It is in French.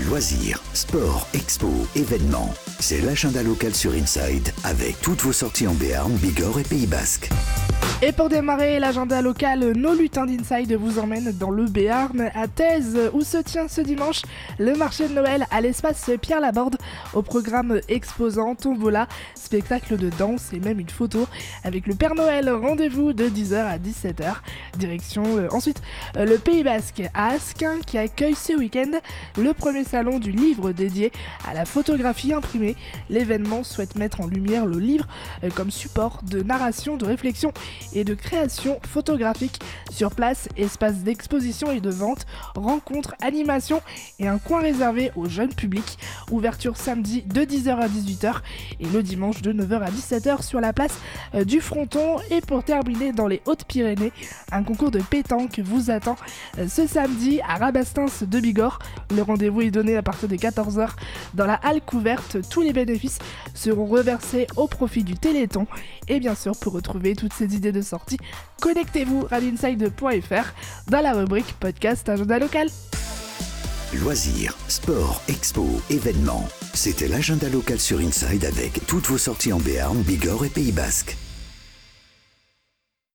Loisirs, sport, expo, événements. C'est l'agenda local sur Inside avec toutes vos sorties en Béarn, Bigorre et Pays Basque. Et pour démarrer l'agenda local, nos lutins d'Inside vous emmènent dans le Béarn, à Thèse, où se tient ce dimanche le marché de Noël à l'espace Pierre Laborde, au programme exposant, tombola, spectacle de danse et même une photo avec le Père Noël. Rendez-vous de 10h à 17h. Direction ensuite le Pays Basque à Asquin qui accueille ce week-end le premier salon du livre dédié à la photographie imprimée. L'événement souhaite mettre en lumière le livre comme support de narration, de réflexion et de création photographique. Sur place, espace d'exposition et de vente, rencontres, animations et un coin réservé au jeune public. Ouverture samedi de 10h à 18h et le dimanche de 9h à 17h sur la place du Fronton. Et pour terminer dans les Hautes-Pyrénées, un concours de pétanque vous attend ce samedi à Rabastens de Bigorre. Le rendez-vous est donné à partir de 14h dans la halle couverte. Tous les bénéfices seront reversés au profit du Téléthon. Et bien sûr, pour retrouver toutes ces idées de sortie, connectez-vous à l'inside.fr dans la rubrique podcast agenda local. Loisirs, sport, expo, événements. C'était l'agenda local sur Inside avec toutes vos sorties en Béarn, Bigorre et Pays Basque.